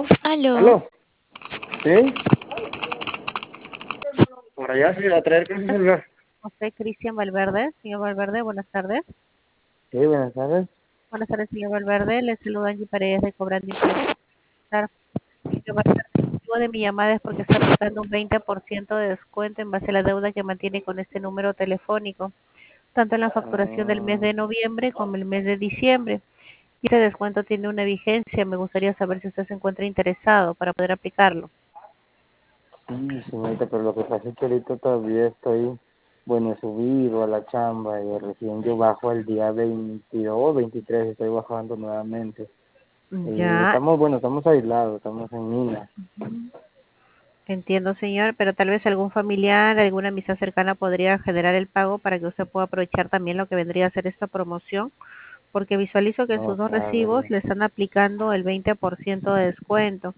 Aló. ¿Aló? ¿Sí? Por allá sí, a traer con su celular. José Cristian Valverde. Señor Valverde, buenas tardes. Sí, buenas tardes. Buenas tardes, señor Valverde. Le saluda Angie Paredes de Cobrando Impuestos. Señor Valverde, el motivo de mi llamada es porque está aplicando un 20% de descuento en base a la deuda que mantiene con este número telefónico, tanto en la facturación del mes Ah, de noviembre como el mes de diciembre. Y este descuento tiene una vigencia. Me gustaría saber si usted se encuentra interesado para poder aplicarlo. sí, señorita, pero lo que pasa es que ahorita todavía estoy, bueno, he subido a la chamba y recién yo bajo el día 22, 23, estoy bajando nuevamente. Y Ya. estamos aislados, estamos en Minas. Entiendo, señor, pero tal vez algún familiar, alguna amistad cercana podría generar el pago para que usted pueda aprovechar también lo que vendría a ser esta promoción, porque visualizo que en sus No dos recibos sabe. le están aplicando el 20% de descuento.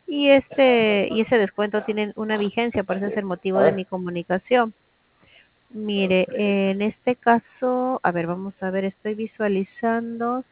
Y ese descuento tiene una vigencia, por eso es el motivo A de ver. mi comunicación. Mire, en este caso, a ver, vamos a ver, estoy visualizando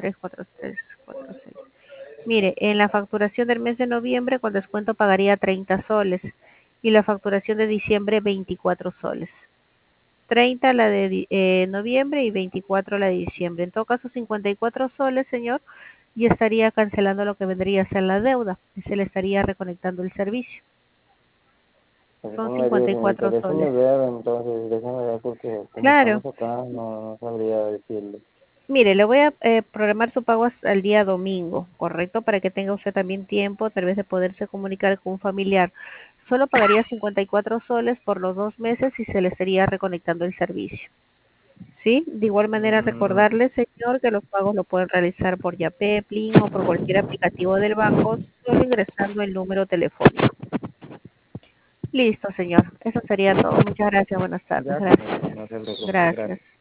034346. Mire, en la facturación del mes de noviembre con descuento pagaría 30 soles y la facturación de diciembre 24 soles. 30 la de noviembre y 24 la de diciembre. En todo caso, 54 soles, señor, y estaría cancelando lo que vendría a ser la deuda y se le estaría reconectando el servicio. Son Déjeme ver, señorita, 54 déjeme soles. ver entonces, déjeme ver porque como Claro. estamos acá no sabría decirle. Mire, le voy a programar su pago hasta el día domingo, ¿correcto? Para que tenga usted también tiempo, tal vez de poderse comunicar con un familiar. Solo pagaría 54 soles por los 2 meses y se le estaría reconectando el servicio. ¿Sí? De igual manera, Mm, recordarle, señor, que los pagos lo pueden realizar por Yape, Plin o por cualquier aplicativo del banco, solo ingresando el número telefónico. Listo, señor. Eso sería todo. Muchas gracias. Buenas tardes. ya, Gracias. no se preocupe, Gracias. gracias.